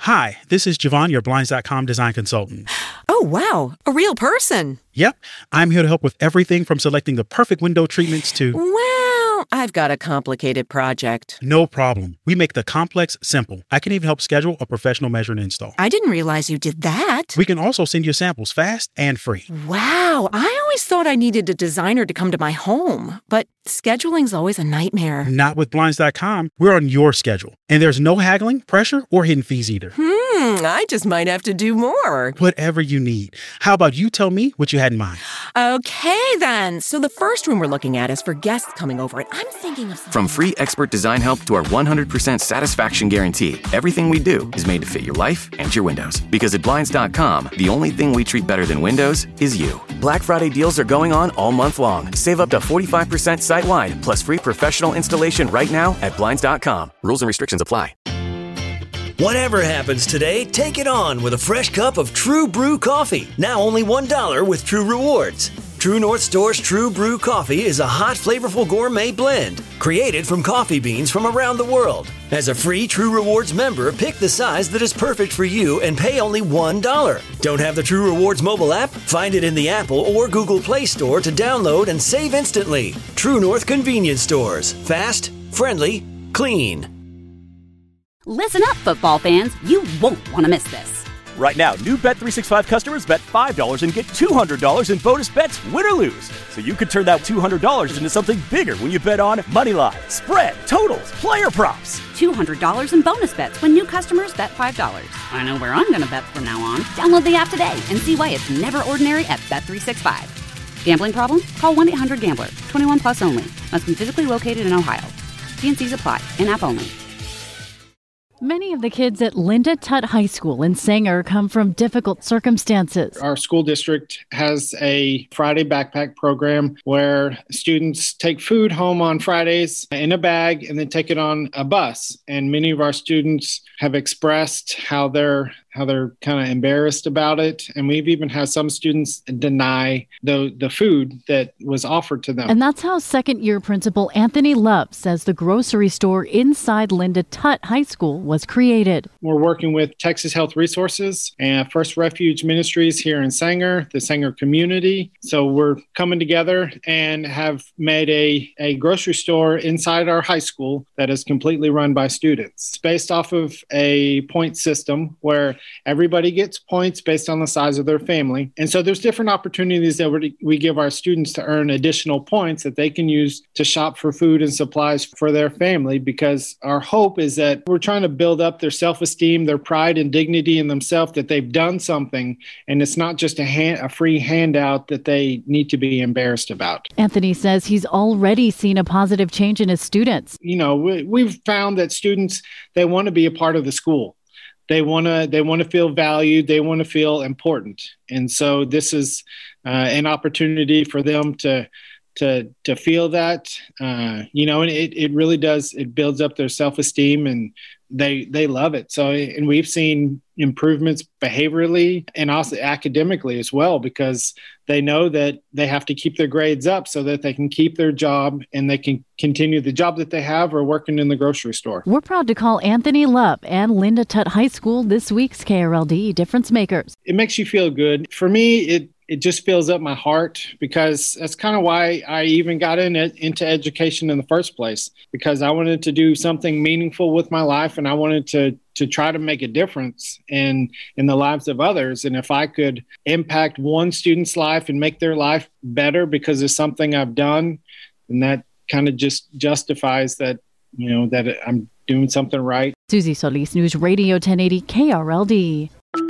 Hi, this is Javon, your Blinds.com design consultant. Oh, wow. A real person. Yep, I'm here to help with everything from selecting the perfect window treatments to... Well, I've got a complicated project. No problem. We make the complex simple. I can even help schedule a professional measure and install. I didn't realize you did that. We can also send you samples fast and free. Wow, I always thought I needed a designer to come to my home, but scheduling's always a nightmare. Not with Blinds.com. We're on your schedule. And there's no haggling, pressure, or hidden fees either. I just might have to do more. Whatever you need. How about you tell me what you had in mind? Okay, then. So the first room we're looking at is for guests coming over, and I'm thinking of something... From free expert design help to our 100% satisfaction guarantee, everything we do is made to fit your life and your windows. Because at Blinds.com, the only thing we treat better than windows is you. Black Friday deals are going on all month long. Save up to 45% site-wide, plus free professional installation right now at Blinds.com. Rules and restrictions apply. Whatever happens today, take it on with a fresh cup of True Brew coffee. Now only $1 with True Rewards. True North Store's True Brew coffee is a hot, flavorful gourmet blend created from coffee beans from around the world. As a free True Rewards member, pick the size that is perfect for you and pay only $1. Don't have the True Rewards mobile app? Find it in the Apple or Google Play Store to download and save instantly. True North Convenience Stores. Fast, friendly, clean. Listen up, football fans. You won't want to miss this. Right now, new Bet365 customers bet $5 and get $200 in bonus bets, win or lose. So you could turn that $200 into something bigger when you bet on moneyline, spread, totals, player props. $200 in bonus bets when new customers bet $5. I know where I'm going to bet from now on. Download the app today and see why it's never ordinary at Bet365. Gambling problem? Call 1-800-GAMBLER. 21 plus only. Must be physically located in Ohio. T&Cs apply. In-app only. Many of the kids at Linda Tutt High School in Sanger come from difficult circumstances. Our school district has a Friday backpack program where students take food home on Fridays in a bag and then take it on a bus. And many of our students have expressed how they're kind of embarrassed about it. And we've even had some students deny the food that was offered to them. And that's how second-year principal Anthony Love says the grocery store inside Linda Tutt High School was created. We're working with Texas Health Resources and First Refuge Ministries here in Sanger, the Sanger community. So we're coming together and have made a grocery store inside our high school that is completely run by students. It's based off of a point system where everybody gets points based on the size of their family. And so there's different opportunities that we give our students to earn additional points that they can use to shop for food and supplies for their family, because our hope is that we're trying to build up their self-esteem, their pride and dignity in themselves, that they've done something, and it's not just a free handout that they need to be embarrassed about. Anthony says he's already seen a positive change in his students. You know, we've found that students, they want to be a part of the school. They want to feel valued. They want to feel important. And so this is an opportunity for them to feel that, and it really does. It builds up their self-esteem, and they love it. So, and we've seen improvements behaviorally and also academically as well, because they know that they have to keep their grades up so that they can keep their job and they can continue the job that they have or working in the grocery store. We're proud to call Anthony Love and Linda Tutt High School this week's KRLD Difference Makers. It makes you feel good. For me, it just fills up my heart, because that's kind of why I even got into education in the first place, because I wanted to do something meaningful with my life, and I wanted to try to make a difference in the lives of others. And if I could impact one student's life and make their life better because of something I've done, then that kind of just justifies that, that I'm doing something right. Susie Solis, News Radio 1080 KRLD.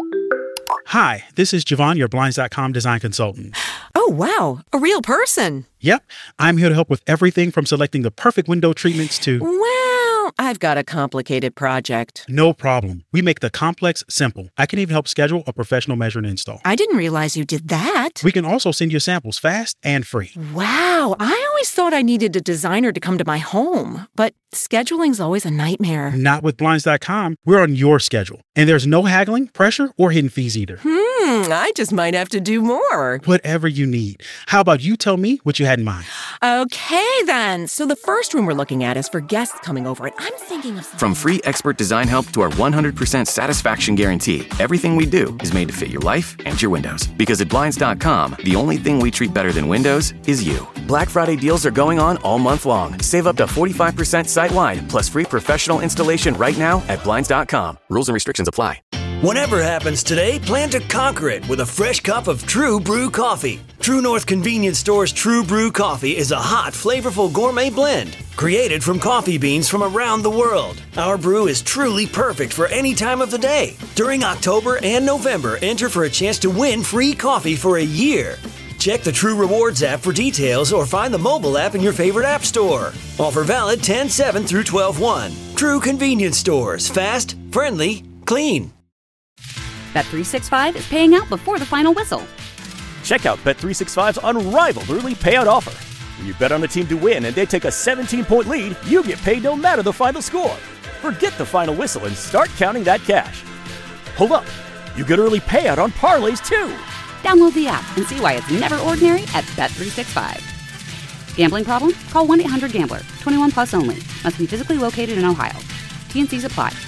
Hi, this is Javon, your Blinds.com design consultant. Oh, wow. A real person. Yep, I'm here to help with everything from selecting the perfect window treatments to... Well, I've got a complicated project. No problem. We make the complex simple. I can even help schedule a professional measure and install. I didn't realize you did that. We can also send you samples fast and free. Wow, I always thought I needed a designer to come to my home, but scheduling's always a nightmare. Not with Blinds.com. We're on your schedule. And there's no haggling, pressure, or hidden fees either. I just might have to do more. Whatever you need. How about you tell me what you had in mind? Okay, then. So the first room we're looking at is for guests coming over, and I'm thinking of something. From free expert design help to our 100% satisfaction guarantee, everything we do is made to fit your life and your windows. Because at Blinds.com, the only thing we treat better than windows is you. Black Friday deals are going on all month long. Save up to 45% site-wide, plus free professional installation right now at Blinds.com. Rules and restrictions apply. Whatever happens today, plan to conquer it with a fresh cup of True Brew coffee. True North Convenience Store's True Brew coffee is a hot, flavorful gourmet blend created from coffee beans from around the world. Our brew is truly perfect for any time of the day. During October and November, enter for a chance to win free coffee for a year. Check the True Rewards app for details or find the mobile app in your favorite app store. Offer valid 10/7 through 12/1. True Convenience Stores. Fast, friendly, clean. Bet365 is paying out before the final whistle. Check out Bet365's unrivaled early payout offer. When you bet on a team to win and they take a 17-point lead, you get paid no matter the final score. Forget the final whistle and start counting that cash. Hold up. You get early payout on parlays, too. Download the app and see why it's never ordinary at Bet365. Gambling problem? Call 1-800-GAMBLER. 21 plus only. Must be physically located in Ohio. T&Cs apply.